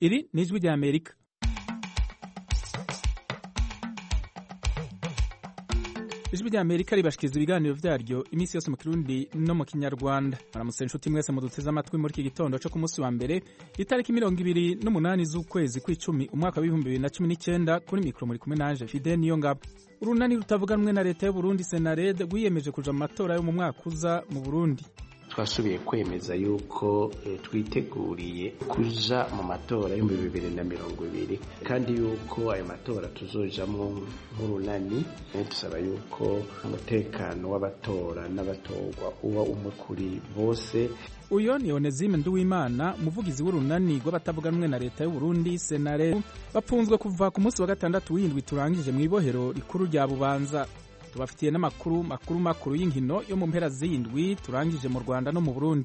Iri ni ijwi rya Amerika. Ijwi rya Amerika ribashikiriza ibiganiro vyaryo iminsi yose mu Kirundi no mu Kinyarwanda. Baramutse inshuti mwese muduteze amatwi muri iki gitondo cyo ku munsi wa mbere itariki 28 z'ukwezi kw'icumi umwaka wa 2019 kuri mikro muri kumwe nanje Fidel Niyongabo. Urunani rutavuga rumwe na leta y'u Burundi Senared rwiyemeje kuja mu matora yo mu mwaka uza mu Burundi. Twasubiye kwemeza yuko twiteguriye kuja mu matora yo mu 2020 kandi yuko ayo matora tuzojamwo nk'urunani. Tusaba yuko umutekano w'abatora n'abatorwa uba umwe kuri bose. Uyo ni Onezime Nduwimana, umuvugizi w'urunani rw'abatavuga rumwe na leta y'u Burundi Senared, bapfunzwe kuva ku munsi wa gatandatu w'indwi turangije mu ibohero rikuru rya Bubanza. Tubafitiye n'amakuru makuru y'inkino yo mu mpera z'indwi turangije mu Rwanda no mu Burundi.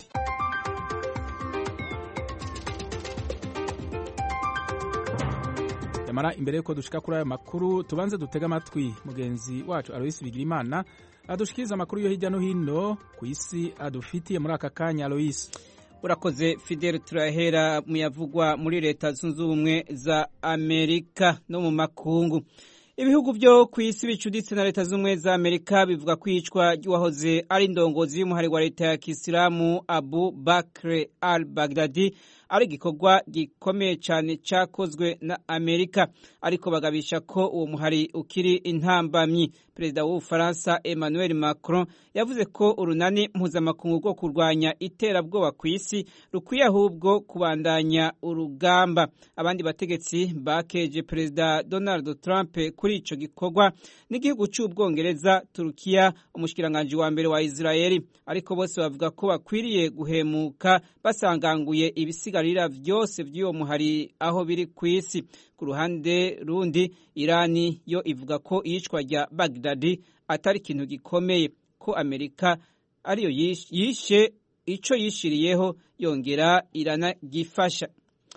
Yamara imbere yuko dushika kuri ayo makuru tubanze dutega amatwi mugenzi wacu Alois Bigirimana adushikiriza amakuru yo hirya no hino ku isi adufitiye muri aka kanya. Alois, urakoze Fidel. Turahera muyavugwa muri leta zunze ubumwe za Amerika no mu makungu. Ibihugu byo ku isi bicuditse na leta z'ubumwe za Amerika bivuga kwicwa ry'uwahoze ari indongozi y'umuhari wa leta ya Kisilamu Abu Bakr al-Baghdadi ari igikorwa gikomeye cyane cyakozwe na Amerika, ariko bagabisha ko uwo muhari ukiri intambamyi. Perezida w'Ubufaransa Emmanuel Macron yavuze ko urunani mpuzamakungu rwo kurwanya iterabwoba ku isi rukwiye ahubwo kubandanya urugamba. Abandi bategetsi bakeje Perezida Donald Trump kuri ico gikorwa n'igihugu cy'Ubwongereza, Turukiya, umushikiranganje wa mbere wa Israeli, ariko bose bavuga ko bakwiriye guhemuka basanganguye ibisigarira vyose vy'uwo muhari aho biri ku isi. Ku ruhande rundi, Irani yo ivuga ko iyicwa rya Baghdadi atari ikintu gikomeye, ko Amerika ariyo yishe ico yishiriyeho yongera iranagifasha.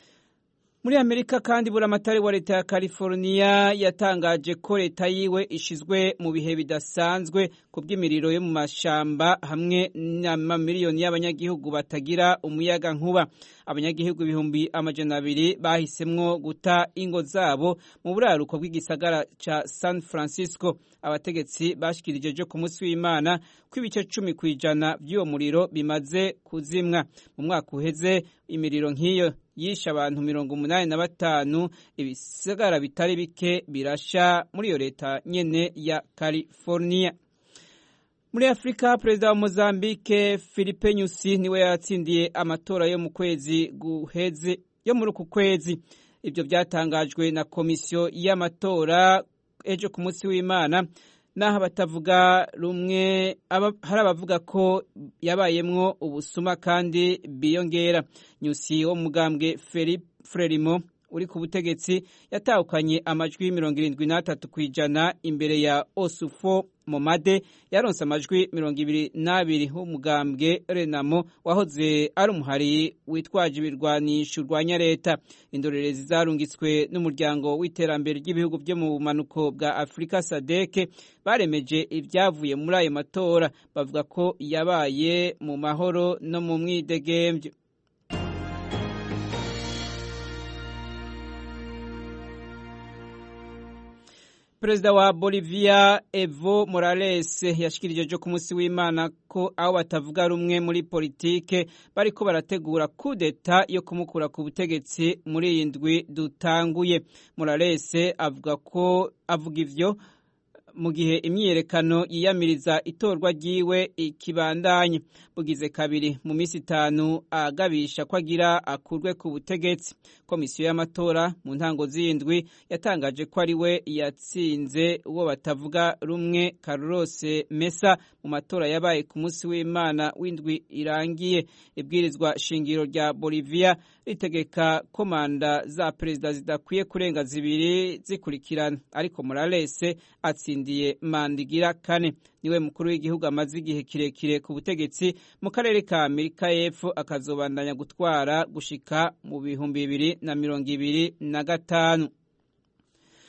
Muri Amerika kandi buramatari wa leta ya California yatangaje ko leta yiwe ishizwe mu bihe bidasanzwe ku bw'imiriro yo mu mashamba hamwe n'amamiliyoni y'abanyagihugu batagira umuyaga nkuba. Abanyagihugu 200,000 bahisemwo guta ingo zabo mu buraruko bw'igisagara ca San Francisco. Abategetsi bashikirije jo ku munsi w'Imana ko ibice 10% by'uwo muriro bimaze kuzimwa. Mu mwaka uheze imiriro nk'iyo yisha abantu 85, ibisagara bitari bike birasha muri iyo leta nyene ya California. Muri Afrika, perezida wa Mozambique Filipe Nyusi niwe yatsindiye amatora yo mu kwezi guheze yo muri uku kwezi. Ibyo byatangajwe na komisiyo y'amatora ejo ku munsi w'Imana, naho abatavuga rumwe hari abavuga ko yabayemwo ubusuma kandi biyongera. Nyusi wo mugambwe Frelimo uri ku butegetsi yatahukanye amajwi 73% imbere ya Osufo Momade yaronse amajwi 22 w'umugambwe Renamo wahoze ari umuhari witwaje ibirwanisho urwanya leta. Indorerezi zarungitswe n'umuryango w'iterambere ry'ibihugu byo mu bumanuko bwa Afrika SADC baremeje ibyavuye muri ayo matora, bavuga ko yabaye mu mahoro no mu mwidegemvyo. Perezida wa Bolivia Evo Morales yashikirije jo ku munsi w'Imana ko abo batavuga rumwe muri politike bariko barategura kudeta yo kumukura ku butegetsi muri iyi ndwi dutanguye. Morales avuga ivyo mu gihe imyiyerekano yiyamiriza itorwa ryiwe ikibandanye. Bugize kabiri mu minsi 5 agabisha ko agira akurwe ku butegetsi. Komisiyo y'amatora mu ntango z'indwi yatangaje ko ari we yatsinze uwo batavuga rumwe Carlos Mesa mu matora yabaye ku munsi w'Imana w'indwi irangiye. Ibwirizwa shingiro rya Bolivia ritegeka ko manda za perezida zidakwiye kurenga 2 zikurikirana, ariko Morales atsindiye manda igira 4. Niwe mukuru w'igihugu amaze igihe kirekire ku butegetsi mu karere ka Amerika y'Epfo, akazobandanya gutwara gushika mu 2025.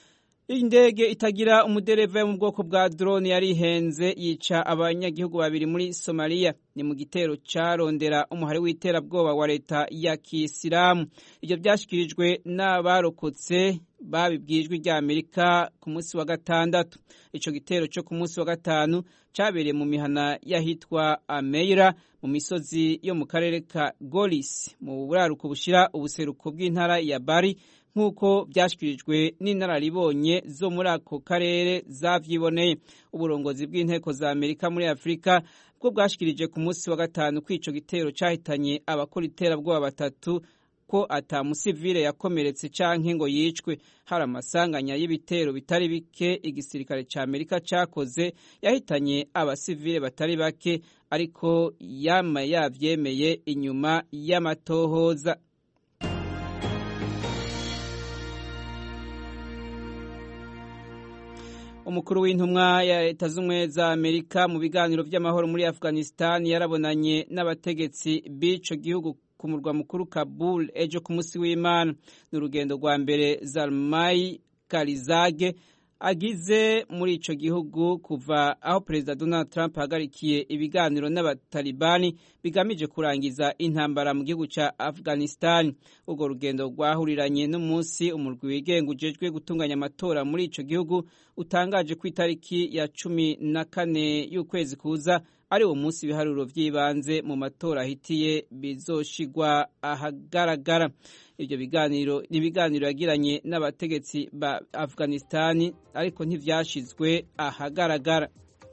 Indege itagira umudereva yo mu bwoko bwa drone yarihenze yica abanyagihugu babiri muri Somalia. Ni mu gitero carondera umuhari w'iterabwoba wa leta ya Kisilamu. Ivyo byashikirijwe n'abarokotse babibwijwe rya Amerika ku munsi wa gatandatu. Ico gitero cyo ku munsi wa gatanu cabereye mu mihana yahitwa Ameira mu misozi yo mu karere ka Golis mu buraruko bushira ubuseruko bw'intara ya Bari, nk'uko byashyikirijwe n'inararibonye zo muri ako karere zavyiboneye. Uburongozi bw'inteko za Amerika muri Afurika bwo bwashikirije ku munsi wa gatanu ko ico gitero cahitanye abakora iterabwoba batatu, ko ata musivile yakomeretse canke ngo yicwe. Hari amasanganya y'ibitero bitari bike igisirikare ca Amerika cakoze yahitanye abasivile batari bake, ariko yama yavyemeye inyuma y'amatohoza. Umukuru w'intumwa ya Leta Zunze za Amerika mu biganiro vy'amahoro muri Afghanistan yarabonanye n'abategetsi b'ico gihugu ku murwa mukuru Kabul ejo ku munsi w'Imana. N'urugendo rwa mbere Zalmay Khalilzad agize muri ico gihugu kuva aho Perezida Donald Trump hagarikiye ibiganiro n'abatalibani bigamije kurangiza intambara mu gihugu ca Afghanistan. Urwo rugendo rwahuriranye n'umunsi umurwi wigenga ujejwe gutunganya amatora muri ico gihugu utangaje ku itariki ya 14 y'ukwezi kuza ari uwo munsi ibiharuro vy'ibanze mu matora ahitiye bizoshigwa ahagaragara. Ibyo biganiro ni ibiganiro yagiranye n'abategetsi ba Afghanistan, ariko ntivyashizwe ahagaragara.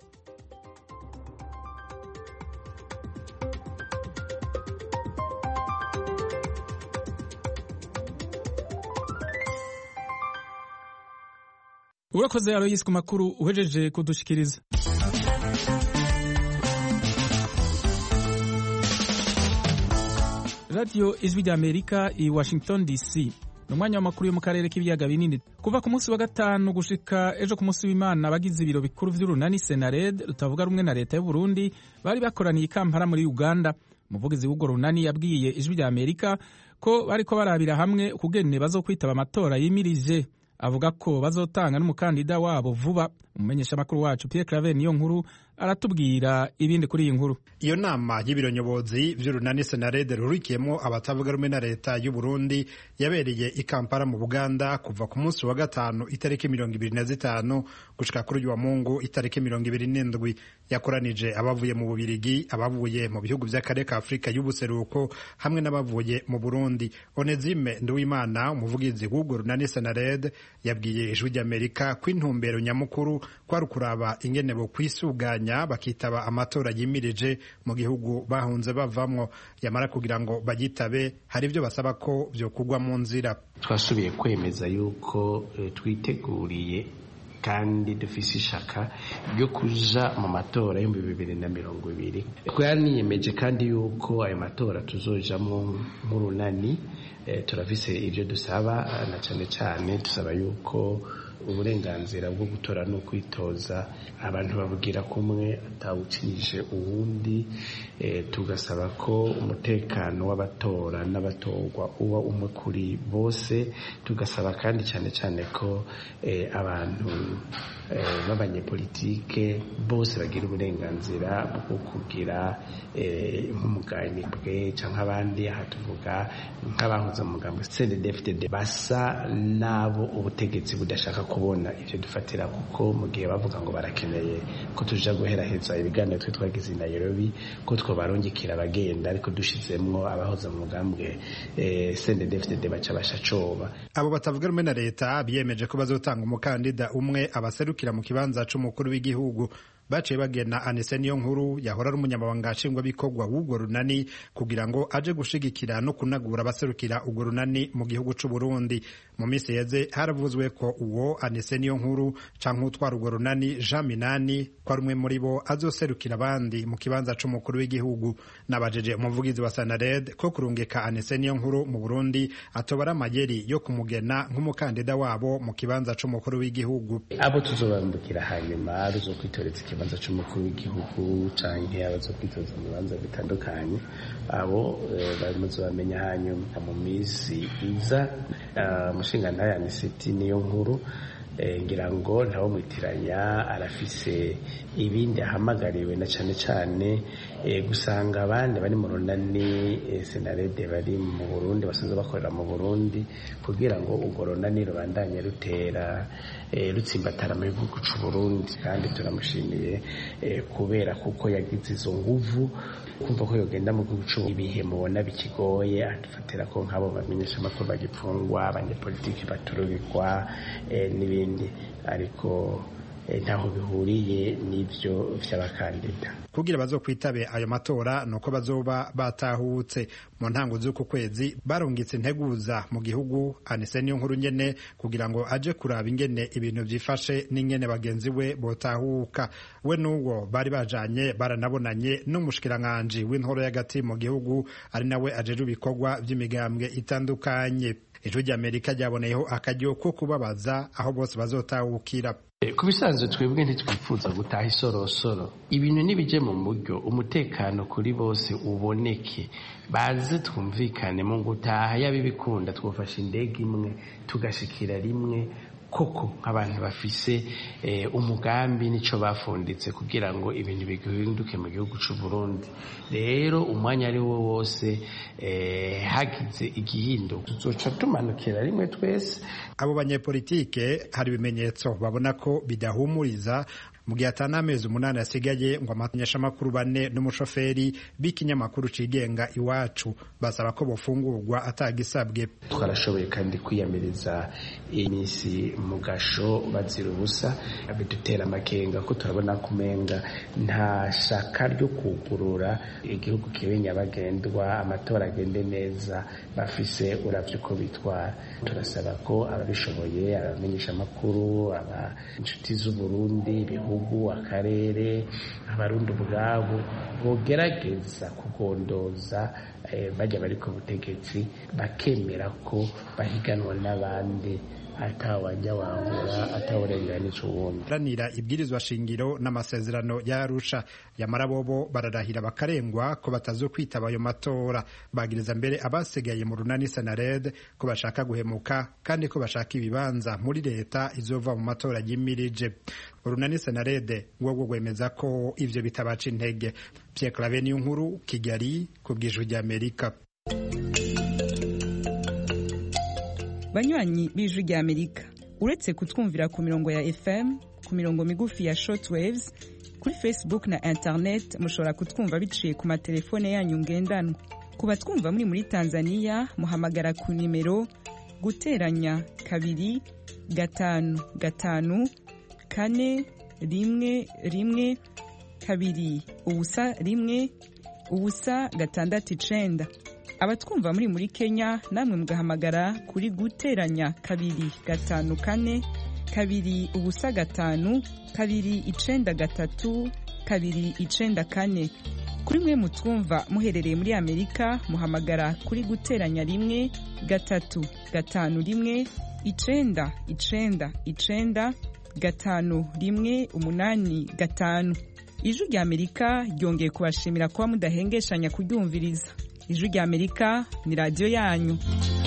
Urakoze Aloysi ku makuru uhejeje kudushikiriza. Radio Ijwi ry'Amerika i Washington DC. Numwanya w'amakuru yo mu karere k'ibiyaga binini. Kuva ku munsi wa gatanu gushika ejo ku munsi w'Imana abagize ibiro bikuru vy'urunani Senared rutavuga rumwe na leta y'u Burundi bari bakoraniye i Kampala muri Uganda. Umuvugizi w'urwo runani yabwiye Ijwi ry'Amerika ko bariko barabira hamwe ukugene bazokwitaba amatora yimirije. Avuga ko bazotanga n'umukandida wabo vuba. Umumenyesha makuru wacu Pierre Claver niyo nkuru aratubwira ibindi kuri iyi nkuru. Iyo nama y'ibiro nyobozi vy'urunani Senared rurikiyemo abatavuga rumwe na leta y'u Burundi yabereye i Kampala mu Buganda kuva ku munsi wa gatanu itariki 25 gushika kuri uyu wa Mungu itariki 27. Yakoranije abavuye mu Bubirigi, abavuye mu bihugu vy'akarere ka Afrika y'ubuseruko hamwe n'abavuye mu Burundi. Onezime Nduwimana umuvugizi w'urwo runani Senared yabwiye Ijwi ry'Amerika ko intumbero nyamukuru kwari kuraba ingene bo kwisuganya bakitaba amatora yimirije mu gihugu bahunze bavamwo. Yamara kugira ngo bagitabe hari ivyo basaba ko vyo kugwa mu nzira. Twasubiye kwemeza yuko twiteguriye kandi dufise ishaka ryo kuja mu matora yo 2020. Twaniyemeje kandi yuko ayo matora tuzojamwo nk'urunani. Turafise ivyo dusaba, na cane cane dusaba yuko uburenganzira bwo gutora no kwitoza abantu bavugira kumwe atawucinije uwundi. Tugasaba ko umutekano w'abatora n'abatorwa uba umwe kuri bose. Tugasaba kandi cyane cyane ko abantu b'abanyepolitike bose bagira uburenganzira bwo kugira nk'umuganibwe canke abandi. Aha tuvuga nk'abahuza mu mugambo CNDD-FDD basa nabo ubutegetsi budashaka kubona ivyo dufatira, kuko mu gihe bavuga ngo barakeneye ko tuja guheraheza ibiganiro twe twagize i Nairobi ko twobarungikira abagenda, ariko dushizemwo abahoza mu mugambwe CNDD-FDD baca bashacoba. Abo batavuga rumwe na leta biyemeje ko bazotanga umukandida umwe abaserukira mu kibanza c'umukuru w'igihugu. Baciye bagena Anise Niyonkuru yahora ari umunyamabanga nshingwabikorwa w'urwo runani kugira ngo aje gushigikira no kunagura abaserukira urwo runani mu gihugu c'u Burundi. Mu minsi yeze haravuzwe ko uwo Anise Niyonkuru canke utwara urwo runani Jean Minani ko ari umwe muri bo azoserukira abandi mu kibanza c'umukuru w'igihugu. Nabajeje umuvugizi wa Senared ko kurungika Anise Niyonkuru mu Burundi atobara amayeri yo kumugena nk'umukandida wabo mu kibanza c'umukuru w'igihugu. Abo tuzobambukira hanyuma ruzokwitoreza ikibanza c'umukuru w'igihugu canke abazokwitoza mu bibanza bitandukanye, abo bazobamenya hanyuma mu minsi iza. Umushingantahe Aniseti Niyonkuru ngira ngo ntawo mwitiranya arafise ibindi ahamagariwe na cane cane gusanga abandi bari mu runani senarede bari mu Burundi basanzwe bakorera mu Burundi kugira ngo urwo runani rubandanye rutera rutsimbatara mu gihugu c'u Burundi, kandi turamushimiye kubera kuko yagize izo nguvu kumva ko yogenda mu gihugu c'u ibihe mubona bikigoye adufatira ko nk'abo bamenyesha amakuru bagipfungwa, abanyepolitiki baturugikwa n'ibindi, ariko ntaho bihuriye n'ivyo vy'abakandida. Kugira bazokwitabe ayo matora nuko bazoba batahutse. Mu ntango z'uku kwezi barungitse integuza mu gihugu Anise Niyonkuru nyene kugira ngo aje kuraba ingene ibintu vyifashe n'ingene bagenzi we botahuka. We n'uwo bari bajanye baranabonanye n'umushikiranganje w'intoro y'agati mu gihugu ari nawe ajeje ibikorwa vy'imigambwe itandukanye. Ijwi ry'Amerika ryaboneyeho akaryo ko kubabaza aho bose bazotahukira. Ku bisanzwe twebwe ntitwifuza gutaha isorosoro, ibintu nibije mu buryo umutekano kuri bose uboneke, baze twumvikane mu gutaha yabibikunda twofasha indege imwe tugashikira rimwe koko nk'abantu bafise umugambi nico bafunditse kugira ngo ibintu bihinduke mu gihugu c'u Burundi. Rero umwanya ari wo wose hagize igihindo tuzoca tumanukira rimwe twese. Abo banyepolitike hari ibimenyetso babona ko bidahumuriza mu gihe atana amezi 8 asigaye ngo amanyesha makuru 4 n'umushoferi b'ikinyamakuru cigenga Iwacu basaba ko bofungurwa atagisabwe. Twarashoboye kandi kwiyamiriza imisi mu gasho bazira ubusa, bidutera amakenga ko turabona kumenga nta shaka ryo kugurura igihugu kibe nyabagendwa, amatora agende neza bafise uravye ko bitwara. Turasaba ko ababishoboye abamenyesha makuru, aba inshuti z'u Burundi, ibihugu, akarere, abarundi ubwabo bogerageza kugondoza bajya bari ku butegetsi bakemera ko bahiganwa n'abandi atawajya wangura atawurenganije uwundi. Ranira ibwirizwa shingiro n'amasezerano ya Arusha yamara bobo bararahira bakarengwa ko batazokwitaba ayo matora. Bagiriza mbere abasigaye mu runani Senarede ko bashaka guhemuka kandi ko bashaka ibibanza muri leta izova mu matora yimirije. Urunani Senarede ngo gwemeza ko ivyo bitabaca intege. Pierre Claver Niyonkuru, Kigali, ku bw'Ijwi ry'Amerika. Banywanyi b'Ijwi ry'Amerika, uretse kutwumvira ku mirongo ya FM, ku mirongo migufi ya shortwaves, kuri Facebook na internet mushobora kutwumva biciye ku matelefone yanyu ngendanwa. Ku batwumva muri Tanzania muhamagara ku nimero guteranya 2 5 5 4 1 1 2 ubusa 1 ubusa 6 Abatwumva muri Kenya namwe mugahamagara kuri guteranya 2 5 4 2 ubusa 5 2 9 3 2 9 4. Kuri mwe mutwumva muherereye muri Amerika muhamagara kuri guteranya 1 3 5 1 9 9 9 5 1 8 5. Ijwi ry'Amerika ryongeye kubashimira kuba mudahengeshanya kuryumviriza. Ijwi ry'Amerika ni radio yanyu.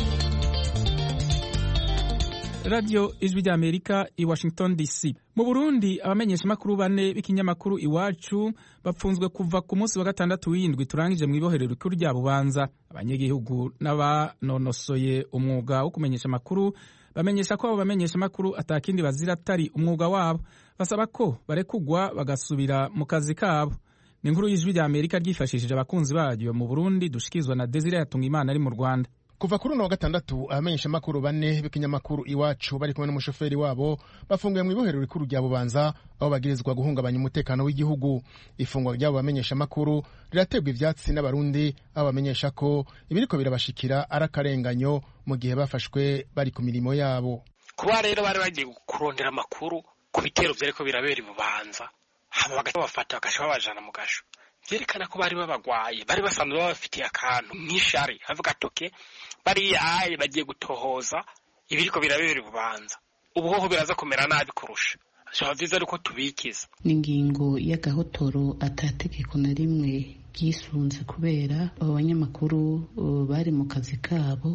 Radio Ijwi ry'Amerika i Washington DC. Mu Burundi abamenyesha makuru 4 b'ikinyamakuru Iwacu bapfunzwe kuva ku munsi wa gatandatu w'indwi turangije mu iboherero rikuru rya Bubanza. Abanyagihugu n'abanonosoye umwuga wo kumenyesha makuru bamenyesha ko abo bamenyesha makuru atakindi bazira atari umwuga wabo, basaba ko barekugwa bagasubira mu kazi kabo. Ni inkuru y'Ijwi ry'Amerika ryifashishije abakunzi baryo mu Burundi dushikizwa na Desire Yatungimana ari mu Rwanda. Kuva kuri no gatandatu abamenyesha makuru 4 b'ikinyamakuru Iwacu bari kumwe n'umushoferi wabo bafunguye mu iboherero rikuru rya Bubanza aho bagirizwa guhungabanya umutekano w'igihugu. Ifungwa ry'abo bamenyesha makuru rirategwa ivyatsi n'abarundi abo bamenyesha ko ibiriko birabashikira arakarenganyo mu gihe bafashwe bari ku mirimo yabo. Kuba rero bari bagiye kurondera amakuru ku bitero vyariko birabera i Bubanza, hama bagafata bakashaba bajana mu gasho. Vyerekana ko bari babagwaye, bari basanzwe babafitiye akantu nk'ishari, havuga toke bari yaye bagiye gutohoza ibiriko birabera i Bubanza. Ubuhoho biraza kumera nabi kurusha. Ashobora vyiza ariko tubikiza. N'ingingo y'agahotoro atategeko na rimwe gisunze kubera abo banyamakuru bari mu kazi kabo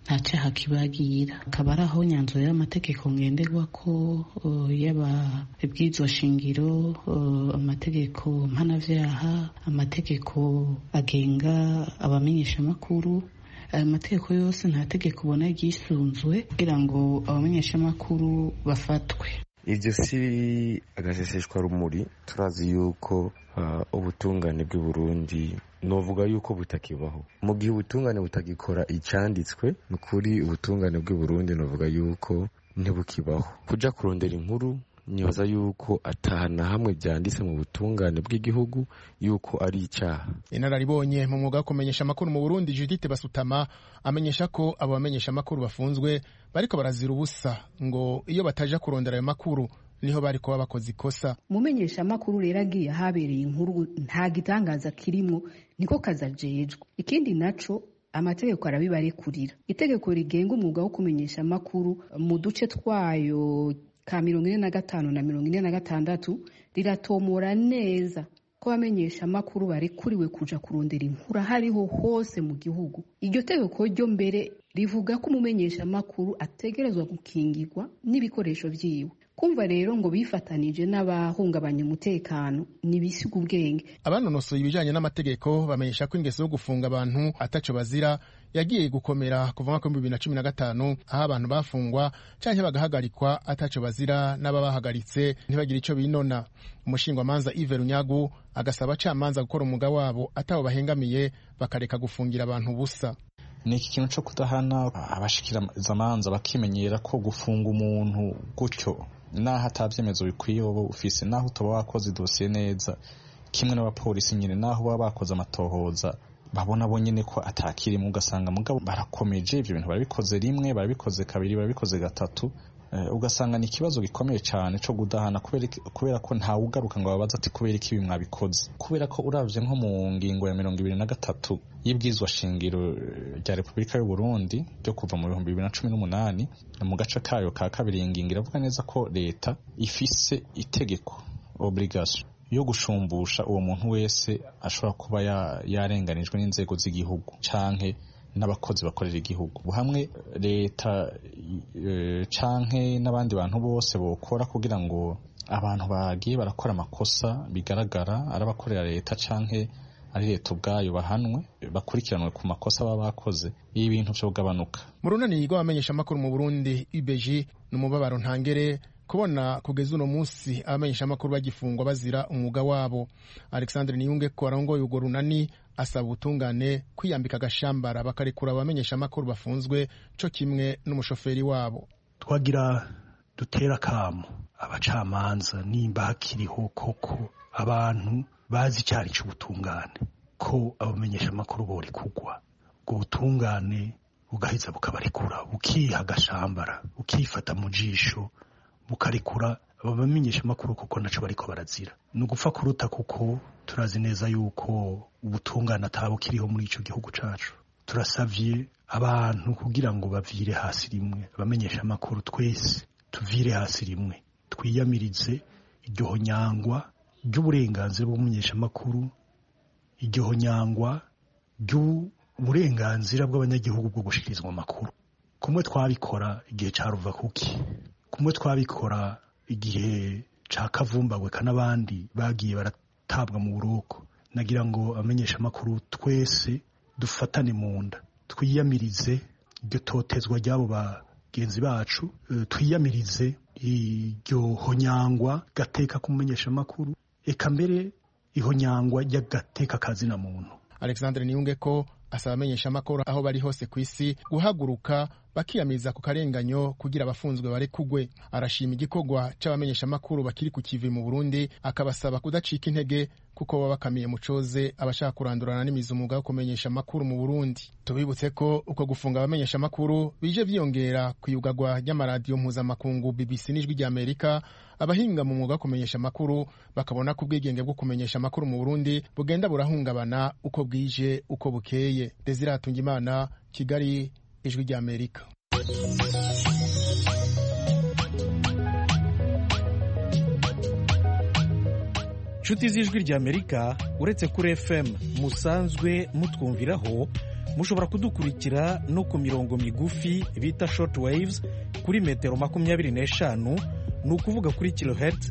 nta cyaha kibagira. Akaba ari aho nyanzuro y'amategeko ngenderwa ko yaba ibwirizwa shingiro, amategeko mpanavyaha, amategeko agenga abamenyeshamakuru. Ayo mategeko yose nta tegeko ubona ryisunzwe kugira ngo abamenyeshamakuru bafatwe. Ibyo si agaseseshwa rumuri. Turazi yuko ubutungane bw'i Burundi novuga yuko butakibaho. Mu gihe ubutungane butagikora icanditswe, nukuri ubutungane bw'i Burundi novuga yuko ntibukibaho. Kuja kurondera inkuru nibaza yuko atahana hamwe byanditse mu butungane bw'igihugu yuko ari icyaha. Inararibonye mu mwuga wo kumenyesha amakuru mu Burundi, Judith Basutama amenyesha ko abo bamenyesha amakuru bafunzwe bariko barazira ubusa, ngo iyo bataja kurondera ayo makuru niho bari kuba bakoze ikosa. Mumenyesha amakuru rero agiye habereye inkuru nta gitangaza kirimo, niko kazajejwe. Ikindi naco amategeko arabibarekurira. Itegeko rigenga umwuga wo kumenyesha amakuru mu duce twayo ka 45 na 46 riratomora neza ko bamenyesha amakuru barekuriwe kuja kurondera inkuru hariho hose mu gihugu. Iryo tegeko ryo mbere rivuga ko umumenyesha amakuru ategerezwa gukingirwa n'ibikoresho vyiwe. Kumva rero ngo bifatanije n'abahungabanya umutekano nibisiga ubwenge. Abanonosoye ibijanye n'amategeko bamenyesha ko ingeso yo gufunga abantu ataco bazira yagiye gukomera kuva mu 2015, aho abantu bafungwa canke bagahagarikwa ataco bazira n'ababahagaritse ntibagira ico binona. Umushingwamanza Yves Runyagu agasaba abacamanza gukora umwuga wabo atabo bahengamiye bakareka gufungira abantu busa. Ni iki kintu cyo kudahana abashikirizamanza bakimenyera ko gufunga umuntu gutyo naho atabyemezo bikwiye wowe ufise, naho utoba wakoze dosiye neza, kimwe n'abapolisi nyine naho baba bakoze amatohoza babona bonyene ko atakiri mu ugasanga mugabo barakomeje ibyo bintu barabikoze rimwe, barabikoze kabiri, barabikoze gatatu, ugasanga ni ikibazo gikomeye cyane cyo gudahana kubera ko nta ugaruka ngo babaza ati kubera iki mwabikoze. Kubera ko uravye nko mu ngingo ya 23 y'ibwizwa shingiro rya Republika y'u Burundi ryo kuva mu 2018 mu gace kayo ka kabiri, ingingo iravuga neza ko leta ifise itegeko obligation yo gushumbusha uwo muntu wese ashobora kuba yarenganijwe n'inzego z'igihugu canke n'abakozi bakorera igihugu. Hamwe leta canke n'abandi bantu bose bokora kugira ngo abantu bagiye barakora amakosa bigaragara ari abakorera leta canke ari leta ubwayo bahanwe, bakurikiranwe ku makosa baba bakoze, ibi bintu byo gabanuka. Mu runani rw'abamenyesha amakuru mu Burundi UBG n'umubabaro ntangere kubona kugeza uno munsi abamenyesha amakuru bagifungwa bazira umwuga wabo. Alexandre Niyunge ko arongoye urwo runani asaba ubutungane kwiyambika agashambara bakarekura abamenyesha amakuru bafunzwe co kimwe n'umushoferi wabo. Twagira dutera kamo abacamanza nimba hakiriho koko abantu bazi cyari cy'ubutungane ko abamenyesha amakuru bori kugwa, ubwo butungane bugaheza bukabarekura, bukiha agashambara, bukifata mu jisho, bukarekura abamenyesha amakuru kuko naco bariko barazira. Ni ugupfa kuruta kuko turazi neza yuko ubutungane atabukiriho muri ico gihugu cacu. Turasavye abantu kugira ngo bavire hasi rimwe, abamenyesha amakuru twese tuvire hasi rimwe, twiyamirize iryo honyangwa ry'uburenganzira bw'umumenyesha amakuru, iryo honyangwa ry'uburenganzira bw'abanyagihugu bwo gushikirizwa amakuru. Kumwe twabikora igihe ca Ruvakuki, kumwe twabikora igihe ca Kavumbagwe n'abandi bagiye baratabwa mu buroko. Nagira ngo amenyesha amakuru twese dufatane mu nda, twiyamirize iryo totezwa ry'abo bagenzi bacu, twiyamirize iryo honyangwa gateka kumumenyesha amakuru, eka mbere ihonyangwa ry'agateka kazina muntu. Alexandre Niyunge ko asaba amenyesha amakuru aho bari hose ku isi guhaguruka bakiyamiza ku karenganyo kugira abafunzwe barekugwe. Arashima igikorwa c'abamenyesha amakuru bakiri ku kivi mu Burundi, akabasaba kudacika intege kuko baba bakamiye mucoze abashaka kurandurana n'imizi umwuga wo kumenyesha amakuru mu Burundi. Tubibutse ko uko gufunga abamenyesha amakuru bije vyiyongera kuyugagwa ry'amaradiyo mpuzamakungu BBC n'Ijwi ry'Amerika. Abahinga mu mwuga wo kumenyesha amakuru bakabona ko ubwigenge bwo kumenyesha amakuru mu Burundi bugenda burahungabana uko bwije uko bukeye. Desire Hatungimana, Kigali, Ijwi ry'Amerika. Nshuti z'Ijwi ry'Amerika, uretse kuri FM musanzwe mutwumviraho, mushobora kudukurikira no ku mirongo migufi bita short waves kuri metero 25, ni ukuvuga kuri kilohertz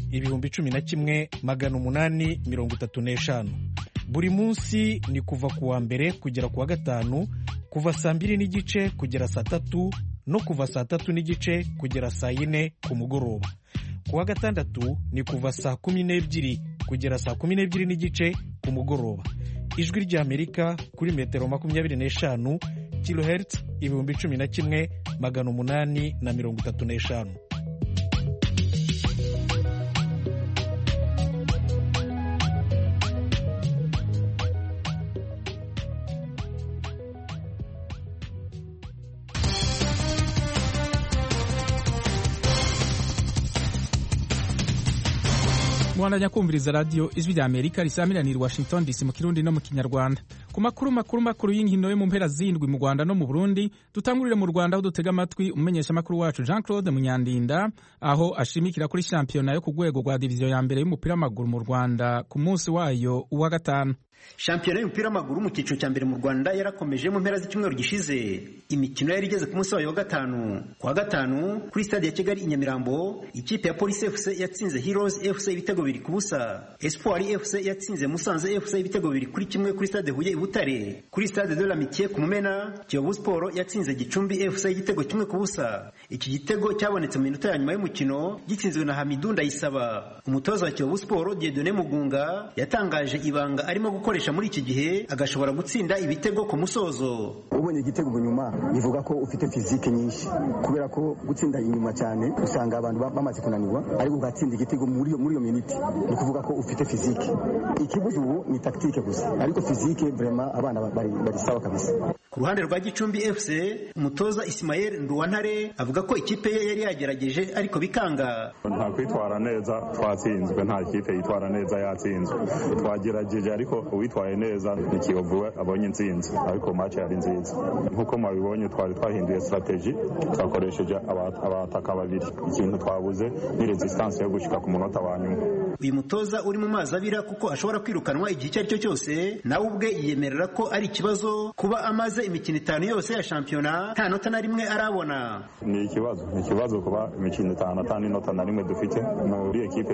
11,835. buri munsi ni kuva ku wa mbere kugera ku wa gatanu, kuva saa 2:30 kugera saa 3 no kuva saa 3:30 kugera saa 4 ku mugoroba. Ku wa gatandatu ni kuva saa 12 kugera saa 12:30 ku mugoroba. Ijwi ry'Amerika kuri metero 25, kilohertz 11,835. Mwandanya kumviriza radio Ijwi ry'Amerika risamiranira Washington DC mu Kirundi no mu Kinyarwanda. Ku makuru y'inkino yo mu mpera zindwi mu Rwanda no mu Burundi, dutangurire mu Rwanda aho dutega amatwi umumenyesha makuru wacu Jean-Claude Munyandinda aho ashimikira kuri shampiyona yo ku rwego rwa diviziyo ya mbere y'umupira w'amaguru mu Rwanda ku munsi wayo wa gatanu. Shampiyona y'umupira w'amaguru mu cyiciro cya mbere mu Rwanda yarakomeje mu mpera z'icyumweru gishize. Imikino yari igeze ku munsi wayo wa gatanu. Ku wa gatanu kuri stade ya Kigali i Nyamirambo, ikipe ya Police FC yatsinze Heroes FC ibitego 2-0. Espoir FC yatsinze Musanze FC ibitego 2-1 kuri stade Huye i Butare. Kuri stade de l'Amitié ku Mumena, Kiyovu Sport yatsinze Gicumbi FC igitego 1-0. Iki gitego cyabonetse mu minota ya nyuma y'umukino gitsinzwe na Hamidou Ndayisaba. Umutoza wa Kiyovu Sport Dieudonné Mugunga yatangaje ibanga arimo gukoresha muri iki gihe agashobora gutsinda ibitego ku musozo. Ubonye igitego nyuma bivuga ko ufite fizike nyinshi, kubera ko gutsinda inyuma cyane usanga abantu bamaze kunanirwa, ariko ugatsinda igitego muri iyo minute ni kuvuga ko ufite fizike. Ikibuzo ubu ni tactique gusa, ariko fizike vraiment abana bari sawa kabisa. Ku ruhande rwa Gicumbi FC, umutoza Ismael Nduwantare avuga ko ikipe ye yari yagerageje ariko bikanga. Nta kwitwara neza twatsinzwe, nta kipe yitwara neza yatsinzwe. Twagerageje ariko uwitwaye neza ni Kiyovu abonye intsinzi, ariko match yari nziza. Nkuko mwabibonye twari twahinduye strategy, twakoresheje abataka babiri. Ikintu twabuze ni resistance yo gushika ku munota wa nyuma. Uyu mutoza uri mu mazi abira kuko ashobora kwirukanwa igihe icyo ari cyo cyose, nawe ubwe yiyemerera ko ari ikibazo kuba amaze imikino 5 yose ya shampiyona nta nota na rimwe arabona. Ni ikibazo kuba imikino 5 atani nota na rimwe dufite muri ekipe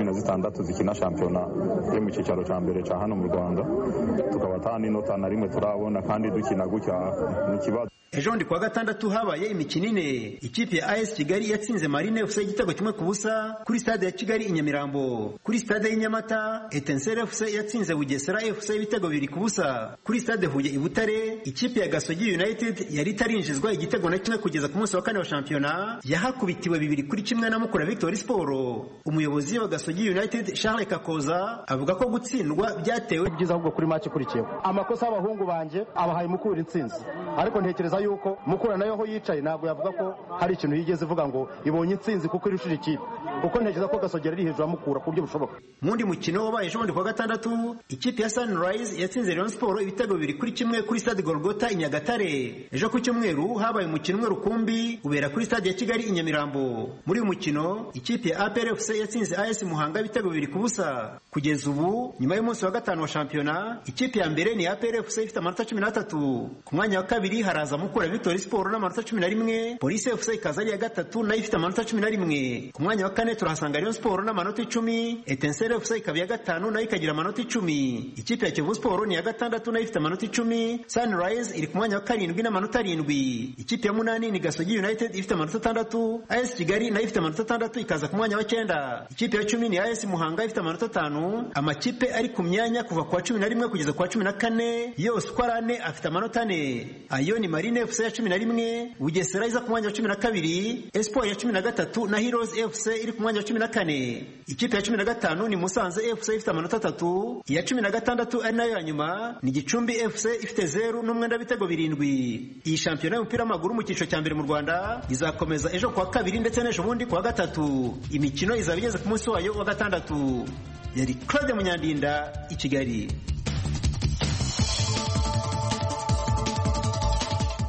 16 zikina shampiyona yo mu cyicaro cya mbere cya hano mu Rwanda, tukaba atani nota na rimwe turabona kandi dukina gutya ni ikibazo. Ejo ndi kwa gatandatu habaye imikino 4. Ikipe ya AS Kigali yatsinze Marine FC igitego 1-0 kuri stade ya Kigali i Nyamirambo. Kuri stade y'Inyamata, Etincelle FC yatsinze Bugesera FC ibitego 2-0. Kuri stade Huye i Butare, ikipe ya Gasogi United yari tarinjizwa igitego na kimwe kugeza ku munsi wa 4 wa shampiyona, yahakubitiwe 2-1 na Mukura Victory Sport. Umuyobozi wa Gasogi United Charles Kakoza avuga ko gutsindwa byatewe byiza ahubwo kuri match ikurikiyeho. Amakosa y'abahungu banje abahaye Mukura intsinzi, ariko ntekereza yuko Mukura nayo ho yicaye ntabwo yavuga ko hari ikintu yigeze ivuga ngo ibonye intsinzi kuko irushije ikipe, kuko ntekereza ko Gasogera ari hejuru Mukura ku buryo bushoboka. Mundi mukino wabaye ejo ndi kwa gatandatu, ikipe ya Sunrise yatsinze Rayon Sport ibitego 2-1 kuri stade Golgota i Nyagatare. Ejo ku cyumweru habaye umukino umwe rukumbi ubera kuri stade ya Kigali i Nyamirambo. Muri uyu mukino ikipe ya APR FC yatsinze AS Muhanga ibitego 2-0. Kugeza ubu nyuma y'umunsi wa gatanu wa shampiyona, ikipe ya mbere ni APR FC ifite amanota 13. Ku mwanya wa kabiri haraza Mukura Victory Sport n'amanota 11, Police FC ikaza ari ya gatatu nayo ifite amanota 11. Ku mwanya wa kane turahasanga Rayon Sport n'amanota 10, Etincelle FC ikaba ya gatanu nayo ikagira amanota 10. Ikipe ya Kiyovu Sport ni ya gatandatu nayo ifite amanota 10. Sunrise iri ku mwanya wa karindwi n'amanota 7. Ikipe ya munani ni Gasogi United ifite amanota 6. AS Kigali nayo ifite amanota 6 ikaza ku mwanya wa 9. Ikipe ya 10 ni AS Muhanga ifite amanota 5. Amakipe ari ku myanya kuva kwa 11 kugeza kwa 14 yose uko arane afite amanota 4. Ayo ni Marine FC ya 11, Bugesera iza ku mwanya wa 12, Espoir ya 13 na Heroes FC iri ku mwanya wa 14. Ikipe ya 15 ni Musanze FC ifite amanota 3. Iya 16 ari nayo ya nyuma ni Gicumbi FC ifite 0 n'umwenda bitego 7. Iyi shampiyona y'umupira w'amaguru mu cyiciro cya mbere mu Rwanda izakomeza ejo kwa kabiri ndetse n'ejo bundi kwa gatatu. Imikino izaba igeze ku munsi wayo wa gatandatu. Yari Claude Munyandinda i Kigali.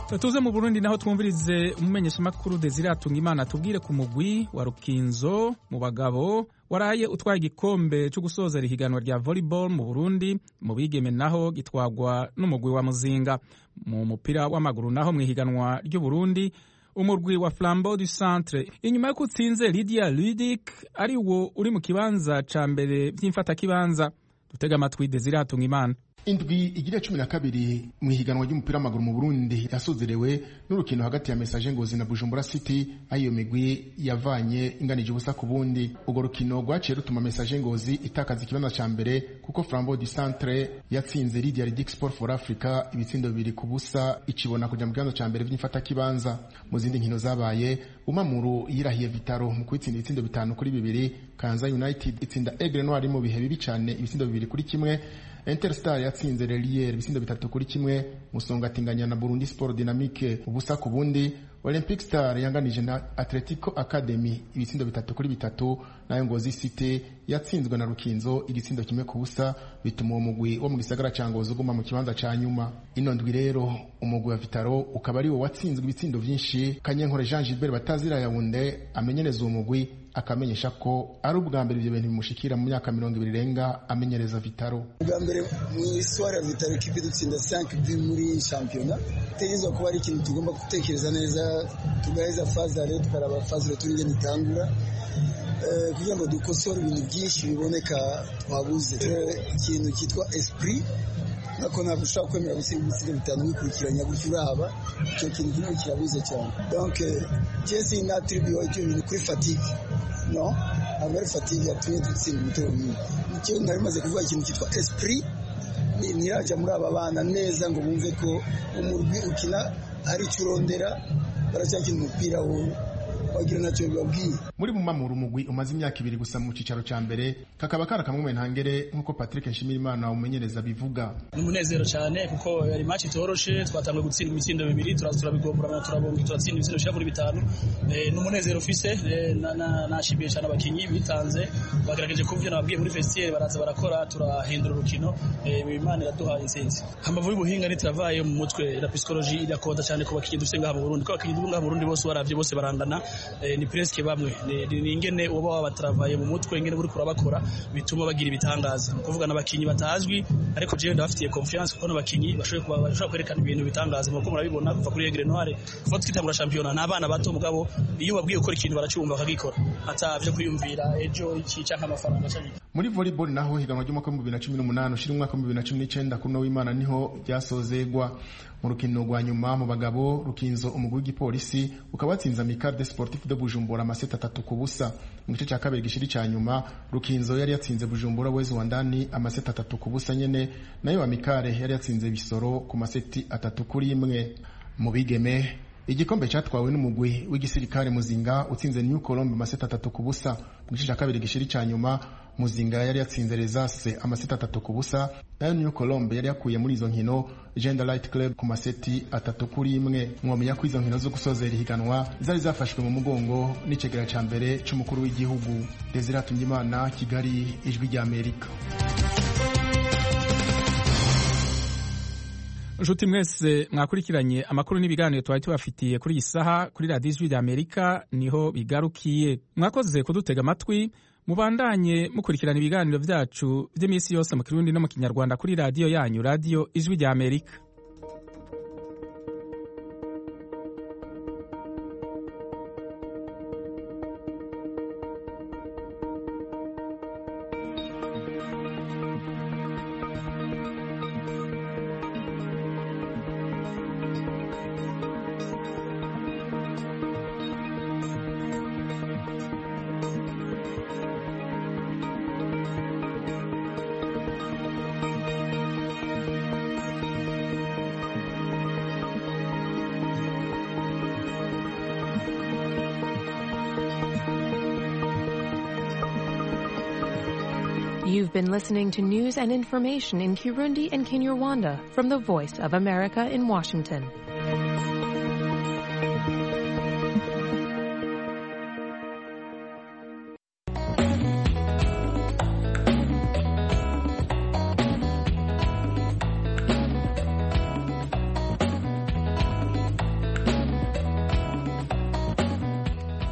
tuze mu Burundi naho twumvirize umumenyeshamakuru Desire Atungimana tubwire ku mugwi wa Rukinzo mu bagabo waraye utwaye igikombe cyo gusoza ihiganwa rya volleyball mu Burundi, mu bigeme naho gitwagwa n'umugwi wa Muzinga. Mu mupira w'amaguru naho mu ihiganwa ry'u Burundi umurwi wa Flambeau du Centre inyuma yo kutsinze Lydia Ludic ari wo uri mu kibanza ca mbere vy'imfata kibanza. Dutega amatwi Desire Atungimana. Indwi igira 12 mu ihiganwa ry'umupira w'amaguru mu Burundi yasozerewe n'urukino hagati ya Message Ngozi na Bujumbura City, ayo migwi yavanye inganije ubusa ku bundi. Ugo rukino rwaciye rutuma Message Ngozi itakaza ikibanza ca mbere kuko Flambeau du Centre yatsinze Lydia Ludic Sport for Africa ibitsindo 2-0 ikibona kuja mu kibanza ca mbere vy'imfata kibanza. Mu zindi nkino zabaye Umamuru yirahiye Vitaro mu kwitsinda ibitsindo 5-2, Kanza United itsinda Aigle Noir mu bihe bibi cyane ibitsindo 2-1, Interstar yatsinze Relier ibisindo 3-1, Musonga atinganya na Burundi Sport Dynamique ubusa ku bundi. Olympic Star yanganije na Atletico Academy ibitsindo 3-3, nayo Ngozi City yatsinzwe na Rukinzo igitsindo 1-0, bituma uwo mugwi wo mu gisagara ca Ngozi uguma mu kibanza ca nyuma. Ino ndwi rero umugwi wa Vitaro ukaba ari wo watsinzwe ibitsindo vyinshi. Kanyenkore Jean Gilbert Batazira Yaounde amenyereza uwo mugwi akamenyesha ko ari ubwa mbere ibyo bintu bimushikira mu myaka 20 irenga amenyereza Vitaro. Ubwa mbere mu histoire ya Vitaro ikipe dutsinda 5 muri championnat, tegezwa kuba ari ikintu tugomba gutekereza neza, tugaheza fazare tukaraba fazare turinge nitangura kugira ngo dukosore ibintu byinshi biboneka twabuze. Ikintu cyitwa esprit nako ntabwo ushobora kwemera gusiga ibitsindo 5 bikurikiranya gutyo uraba, icyo kintu kimwe kirabuze cyane. Donc Jesse na attribue icyo bintu kuri fatigue, no amara fatigue yatumye dutsinda ibitego bimwe. Nicyo narimaze kuvuga, ikintu cyitwa esprit niraja muri aba bana neza ngo bumve ko umurwi ukina ari curondera baracyakina umupira wo wagira nacyo bibabwiye. Muri Mumamuru umugwi umaze imyaka 2 gusa mu cicaro ca mbere kakaba karakamwe ntangere nkuko Patrick Nshimirimana umenyereza bivuga. Umunezero cyane kuko yari match itoroshe, twatangwe gutsinda imitsindo 2 turabigombora turabomba turatsinda ibitsindo bishaka kuri 5. N'umunezero ufise nashibiye cyane abakinyi bitanze bagerageje kumvira nababwiye muri vestiaire baraza barakora turahindura urukino. Imana iraduha intsinzi. Amavubi buhinga ni travaye mu mutwe, la psychologie irakoda cyane ku bakinyi dufite ngaha mu Burundi, ko abakinyi ngaha mu Burundi bose baravye bose barangana. Ni presque bamwe ni ingene uba wabatravaye mu mutwe ingene buri kurabakora bituma bagira ibitangaza, kuvuga n'abakinyi batazwi, ariko je ndabafitiye confiance kuko n'abakinyi bashobora kwerekana ibintu bitangaza. Muko murabibona kuva kuri Aigle Noir kuva twitangura championnat n'abana bato, mugabo iyo babwiye gukora ikintu baracyumva bakagikora atavye kwiyumvira ejo iki cyangwa amafaranga cyane. Muri volleyball naho higanwa ry'umwaka wa 2018 ushira umwaka wa 2019 kuno w'Imana niho byasozegwa. Mu rukino rwa nyuma mu bagabo Rukinzo umugwi w'igipolisi ukaba watsinze Amical Sportif de Bujumbura amaseti 3-0. Mu gice cya kabiri gishiri cya nyuma Rukinzo yari yatsinze Bujumbura Wezi wa ndani amaseti 3-0 nyene, nayo Amical yari yatsinze Bisoro ku maseti 3-1. Mu bigeme igikombe cyatwawe n'umugwi w'igisirikare Muzinga utsinze New Colombe amaseti 3-0. Mu gice cya kabiri gishiri cya nyuma Muzinga yari yatsinze Rezase amaseti 3-0, nayo New Colombe yari yakuye muri izo nkino Gender Light Club ku maseti 3-1. Mwomenya ko izo nkino zo gusozera ihiganwa zari zafashwe mu mugongo n'icegera ca mbere c'umukuru w'igihugu. Desire Atungimana, Kigali, Ijwi rya Amerika. Nshuti mwese mwakurikiranye amakuru n'ibiganiro twari tubafitiye kuri iyi saha kuri Radio Ijwi rya Amerika niho bigarukiye. Mwakoze kudutega amatwi, mubandanye mukurikirana ibiganiro vyacu vy'imisi yose mu Kirundi no mu Kinyarwanda kuri radio yanyu Radio Ijwi rya Amerika. You've been listening to news and information in Kirundi and Kinyarwanda from the Voice of America in Washington.